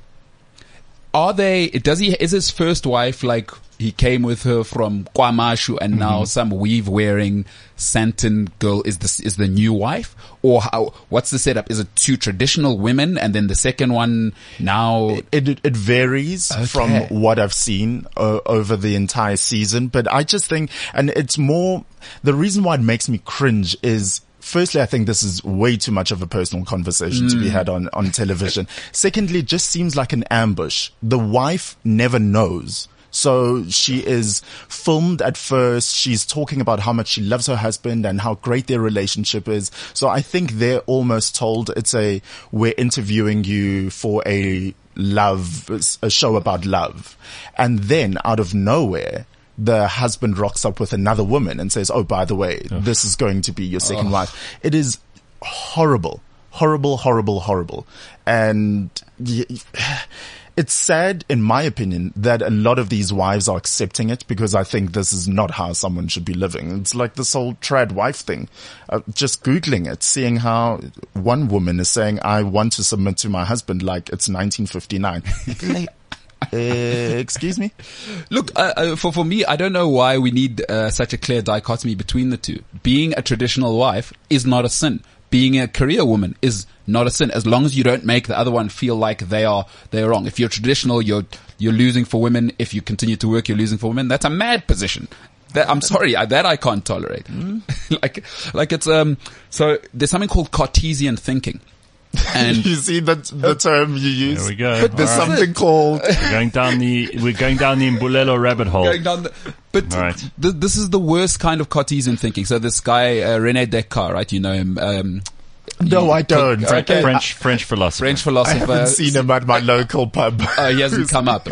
Is his first wife like he came with her from KwaMashu and now some weave wearing Santon girl is the new wife? Or what's the setup? Is it 2 traditional women and then the second one now? It varies from what I've seen over the entire season, but I just think, and it's more, the reason why it makes me cringe is, firstly, I think this is way too much of a personal conversation to be had on television. Secondly, it just seems like an ambush. The wife never knows. So she is filmed at first. She's talking about how much she loves her husband and how great their relationship is. So I think they're almost told we're interviewing you for a show about love. And then out of nowhere, the husband rocks up with another woman and says, oh, by the way, this is going to be your second wife. It is horrible, horrible, horrible, horrible. And it's sad, in my opinion, that a lot of these wives are accepting it because I think this is not how someone should be living. It's like this whole trad wife thing. Just Googling it, seeing how one woman is saying, I want to submit to my husband like it's 1959. Excuse me? Look, for me, I don't know why we need such a clear dichotomy between the two. Being a traditional wife is not a sin. Being a career woman is not a sin, as long as you don't make the other one feel like they're wrong. If you're traditional, you're losing for women. If you continue to work, you're losing for women. That's a mad position. I'm sorry, that I can't tolerate. Like it's so there's something called Cartesian thinking. And you see the term you use. There we go. But there's something called. We're going down the Mbulelo rabbit hole. This is the worst kind of Cartesian thinking. So this guy René Descartes, right? You know him. No, I don't. French philosopher. French philosopher. I haven't seen him at my local pub. He hasn't come up.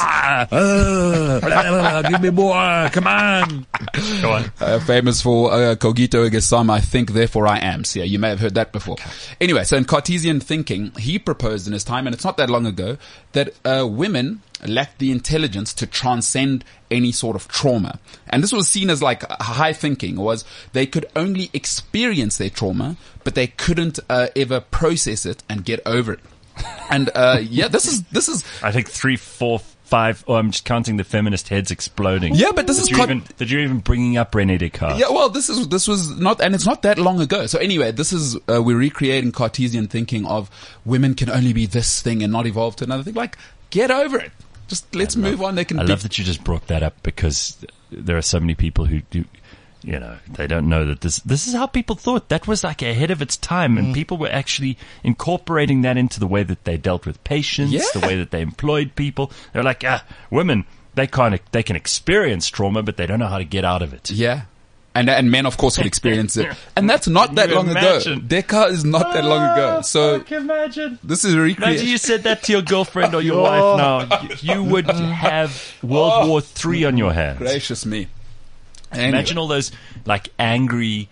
Give me more. Come on. Go on. Famous for cogito ergo sum, I think, therefore I am. So, yeah, you may have heard that before. Anyway, so in Cartesian thinking, he proposed in his time, and it's not that long ago, that women lacked the intelligence to transcend any sort of trauma. And this was seen as like high thinking, was they could only experience their trauma, but they couldn't ever process it and get over it. And this is I think 3, 4, 5. Oh, I'm just counting the feminist heads exploding. Yeah, but this that you're even bringing up René Descartes. Yeah, well, this was not, and it's not that long ago. So anyway, this is we're recreating Cartesian thinking of women can only be this thing and not evolve to another thing. Like, get over it. Just let's move on. I love that you just brought that up because there are so many people who do, they don't know that this is how people thought. That was like ahead of its time, and people were actually incorporating that into the way that they dealt with patients, the way that they employed people. They're like, women, they can experience trauma, but they don't know how to get out of it. Yeah. And men, of course, would experience it. And that's not that long ago. Descartes is not that long ago. So, imagine. This is recreation. Imagine you said that to your girlfriend or your wife now. You would have World War III on your hands. Gracious me. Anyway. Imagine all those, like, angry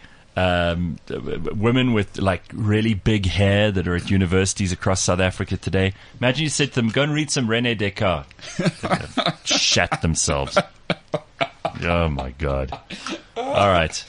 women with, like, really big hair that are at universities across South Africa today. Imagine you said to them, go and read some René Descartes. Shat themselves. Oh, my God. All right.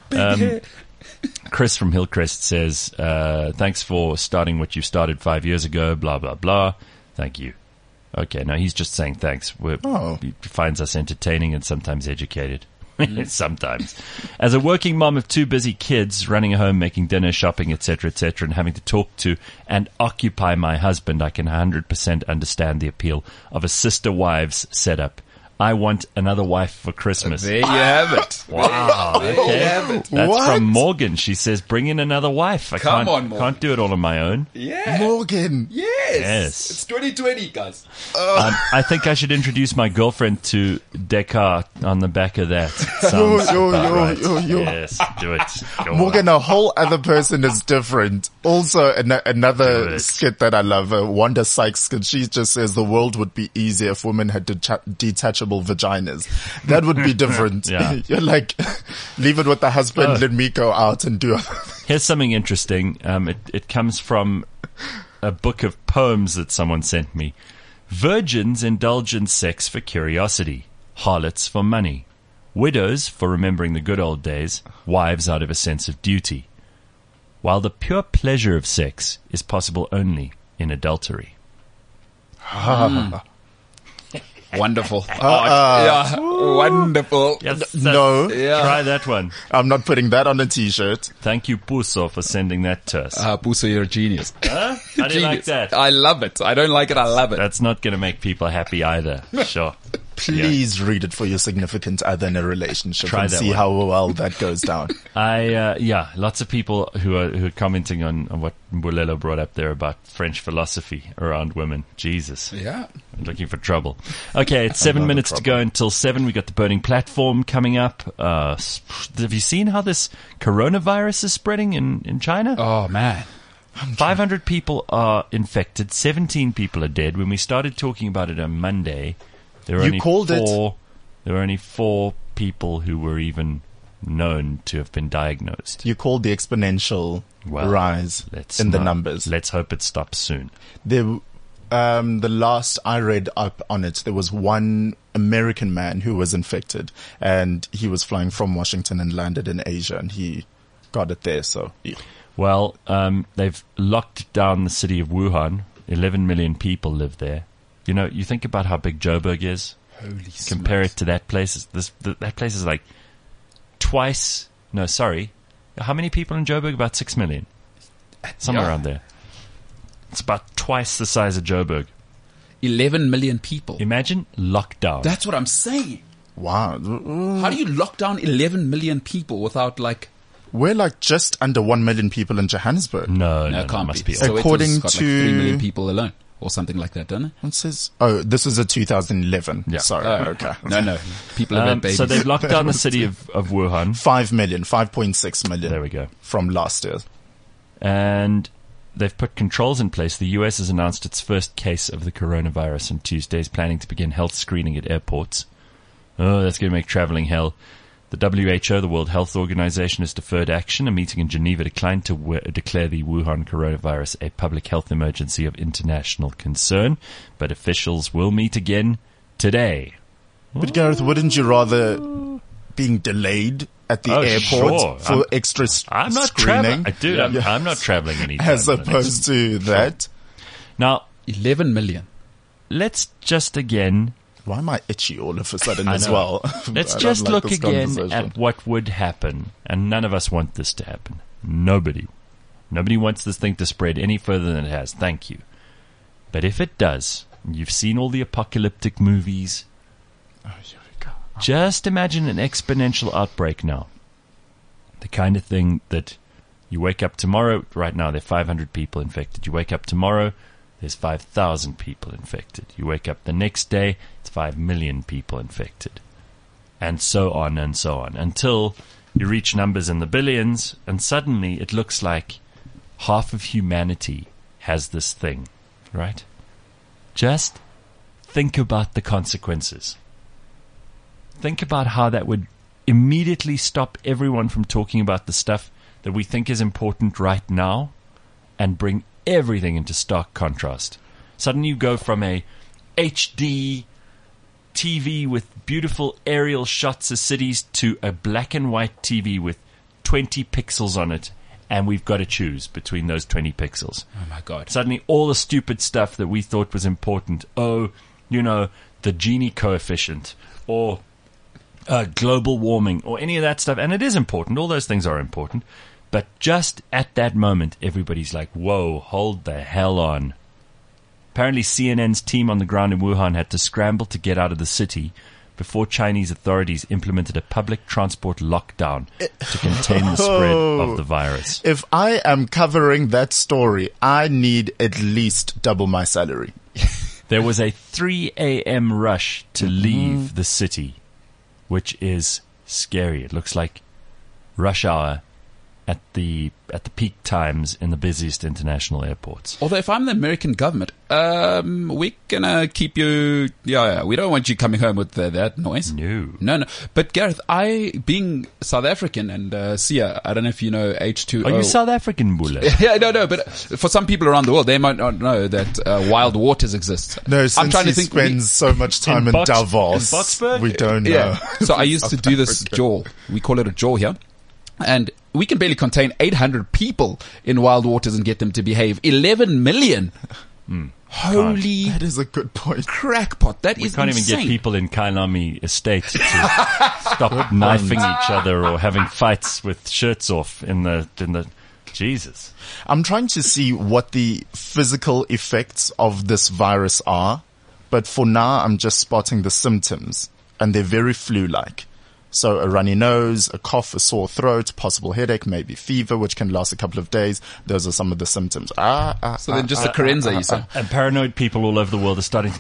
Chris from Hillcrest says, thanks for starting what you started 5 years ago, blah, blah, blah. Thank you. Okay, no, he's just saying thanks. He finds us entertaining and sometimes educated. Sometimes. As a working mom of 2 busy kids, running a home, making dinner, shopping, etc., and having to talk to and occupy my husband, I can 100% understand the appeal of a sister wives setup I want another wife for Christmas. There you have it. Wow. There you have it. That's What? from Morgan. She says, bring in another wife. Come on, Morgan. Can't do it all on my own. Yeah. Morgan. Yes. It's 2020, guys. I think I should introduce my girlfriend to Descartes on the back of that. Sounds about right. Yes, do it. Go Morgan, on. a whole other person is different. Also, another Do it. skit that I love, Wanda Sykes skit. She just says the world would be easier if women had detachable vaginas. That would be different. Yeah. You're like, leave it with the husband, let me go out and do it. Here's something interesting. It comes from a book of poems that someone sent me. Virgins indulge in sex for curiosity. Harlots for money. Widows for remembering the good old days. Wives out of a sense of duty. While the pure pleasure of sex is possible only in adultery. Wonderful. Yeah, wonderful. Yes, No, Try that one. I'm not putting that on a t-shirt. Thank you, Puso, for sending that to us. Puso, you're a genius. Huh? How do you like Genius. that? I love it. I don't like it. I love it. That's not going to make people happy either. Sure. Please read it for your significant other in a relationship Try and that see one. how well that goes down. Lots of people who are commenting on what Mbulelo brought up there about French philosophy around women. Jesus. Yeah. Looking for trouble. Okay, it's 7 minutes to go until 7. We got the burning platform coming up. Have you seen how this coronavirus is spreading in China? Oh, man. 500 people are infected. 17 people are dead. When we started talking about it on Monday, there were You only called it. There were only 4 people who were even known to have been diagnosed. You called the exponential rise in the numbers. Let's hope it stops soon. The last I read up on it, there was one American man who was infected, and he was flying from Washington and landed in Asia, and he got it there. So, yeah. Well, they've locked down the city of Wuhan. 11 million people live there. You know, you think about how big Joburg is. Holy Compare it to that place. That place is like twice. No, sorry. How many people in Joburg? About 6 million. Somewhere around there. It's about twice the size of Joburg. 11 million people. Imagine lockdown. That's what I'm saying. Wow. How do you lock down 11 million people without like... We're like just under 1 million people in Johannesburg. No, it can't must be. be. So According got to- like 3 million people alone. Or something like that, don't it? It says, oh, this is a 2011. Yeah. Sorry. Okay. No. People have had babies. So they've locked down the city of Wuhan. 5 million, 5.6 million. There we go. From last year. And they've put controls in place. The US has announced its first case of the coronavirus on Tuesday, is planning to begin health screening at airports. Oh, that's going to make traveling hell. The WHO, the World Health Organization, has deferred action. A meeting in Geneva declined to declare the Wuhan coronavirus a public health emergency of international concern, but officials will meet again today. But Gareth, wouldn't you rather being delayed at the airport for extra I'm not screening? traveling. Dude, I'm not traveling anytime. As opposed to that. Now, 11 million. let's just again... Why am I itchy all of a sudden I as know. well? Let's I don't just like look this again conversation. at what would happen, and none of us want this to happen. Nobody wants this thing to spread any further than it has. Thank you. But if it does, you've seen all the apocalyptic movies. Oh, here we go. Just imagine an exponential outbreak now. The kind of thing that you wake up tomorrow, right now there are 500 people infected. You wake up tomorrow, there's 5,000 people infected. You wake up the next day, it's 5 million people infected. And so on, until you reach numbers in the billions, and suddenly it looks like half of humanity has this thing, right? Just think about the consequences. Think about how that would immediately stop everyone from talking about the stuff that we think is important right now and bring everything into stark contrast. Suddenly you go from a HD TV with beautiful aerial shots of cities to a black and white TV with 20 pixels on it, and we've got to choose between those 20 pixels. Oh my God. Suddenly all the stupid stuff that we thought was important, the Gini coefficient, or global warming, or any of that stuff, and it is important, all those things are important, but just at that moment, everybody's like, whoa, hold the hell on. Apparently CNN's team on the ground in Wuhan had to scramble to get out of the city before Chinese authorities implemented a public transport lockdown to contain the spread of the virus. If I am covering that story, I need at least double my salary. There was a 3 a.m. rush to leave the city, which is scary. It looks like rush hour at the peak times in the busiest international airports. Although if I'm the American government, we're gonna keep you. Yeah, we don't want you coming home with that noise. No. But Gareth, being South African and Sia, I don't know if you know H2O. Are you South African, Bula? Yeah, no. But for some people around the world, they might not know that wild waters exist. No, since I'm trying to think spends so much time in Davos, we don't know. Yeah. So I used to do this jaw. We call it a jaw here. And we can barely contain 800 people in wild waters and get them to behave. 11 million. Holy. That is a good point. Crackpot. That is insane. We can't even get people in Kailami Estate to stop knifing each other or having fights with shirts off in the Jesus. I'm trying to see what the physical effects of this virus are, but for now I'm just spotting the symptoms, and they're very flu-like. So a runny nose, a cough, a sore throat, possible headache, maybe fever, which can last a couple of days. Those are some of the symptoms. So then just a carenza, you say? And paranoid people all over the world are starting to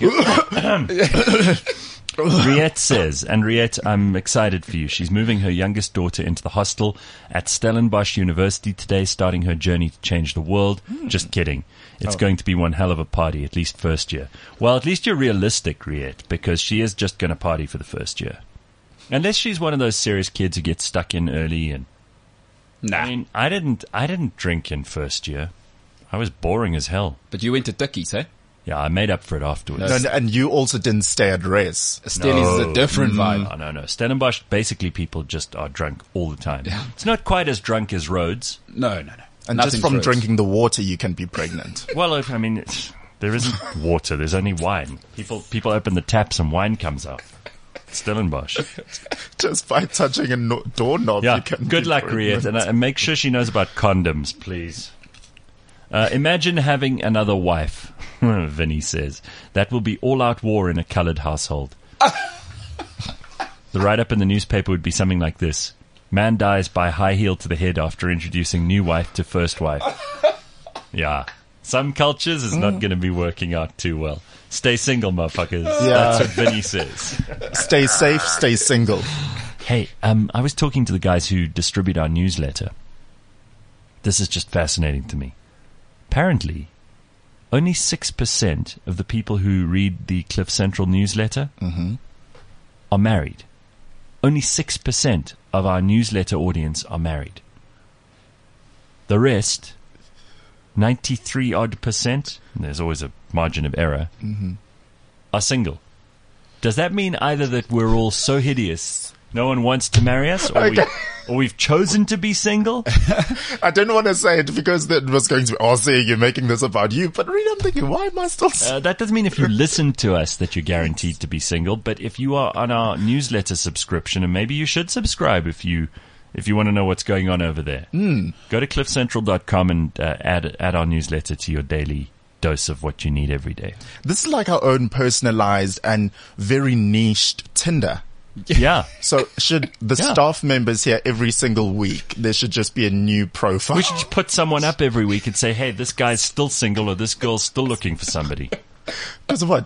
get... Riette says, and Riette, I'm excited for you. She's moving her youngest daughter into the hostel at Stellenbosch University today, starting her journey to change the world. Just kidding. It's going to be one hell of a party, at least first year. Well, at least you're realistic, Riette, because she is just going to party for the first year. Unless she's one of those serious kids who get stuck in early and... Nah. I mean, I didn't drink in first year. I was boring as hell. But you went to Dickies, eh? Yeah, I made up for it afterwards. No, and you also didn't stay at Res. Stellies is a different vibe. No. Stellenbosch, basically people just are drunk all the time. Yeah. It's not quite as drunk as Rhodes. No. And Nothing just from Rhodes. Drinking the water, you can be pregnant. Well, I mean, there isn't water. There's only wine. People open the taps and wine comes out. Stellenbosch. Just by touching a doorknob, Yeah, you can good be luck, pregnant. Riette. And make sure she knows about condoms, please. Imagine having another wife, Vinny says. That will be all-out war in a coloured household. The write-up in the newspaper would be something like this. Man dies by high heel to the head after introducing new wife to first wife. Yeah. Some cultures is not going to be working out too well. Stay single, motherfuckers. Yeah. That's what Vinny says. Stay safe, stay single. Hey, I was talking to the guys who distribute our newsletter. This is just fascinating to me. Apparently, only 6% of the people who read the Cliff Central newsletter are married. Only 6% of our newsletter audience are married. The rest, 93% there's always a margin of error, are single. Does that mean either that we're all so hideous no one wants to marry us, or, or we've chosen to be single? I didn't want to say it because it was going to be, see, you're making this about you. But really, I'm thinking, why am I still single? That doesn't mean if you listen to us that you're guaranteed to be single. But if you are on our newsletter subscription, and maybe you should subscribe if you want to know what's going on over there. Go to cliffcentral.com and add our newsletter to your daily dose of what you need every day. This is like our own personalized and very niched Tinder. Yeah. So should the staff members here every single week, there should just be a new profile. We should just put someone up every week and say, hey, this guy's still single or this girl's still looking for somebody. Because what?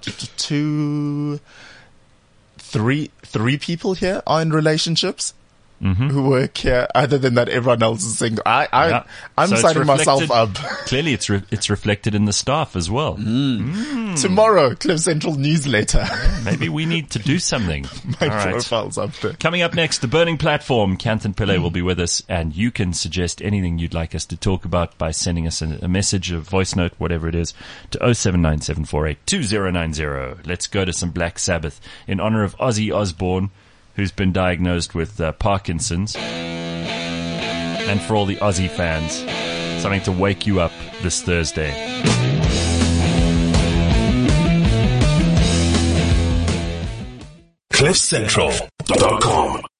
Three people here are in relationships who work here. Other than that, everyone else is single. I'm So signing myself up. Clearly, it's reflected in the staff as well. Tomorrow, Cliff Central newsletter. Maybe we need to do something. My All right. profile's up there. Coming up next, the Burning Platform. Kanthan Pillay will be with us, and you can suggest anything you'd like us to talk about by sending us a message, a voice note, whatever it is, to 0797482090. Let's go to some Black Sabbath in honor of Ozzy Osbourne, who's been diagnosed with Parkinson's. And for all the Ozzy fans, something to wake you up this Thursday. CliffCentral.com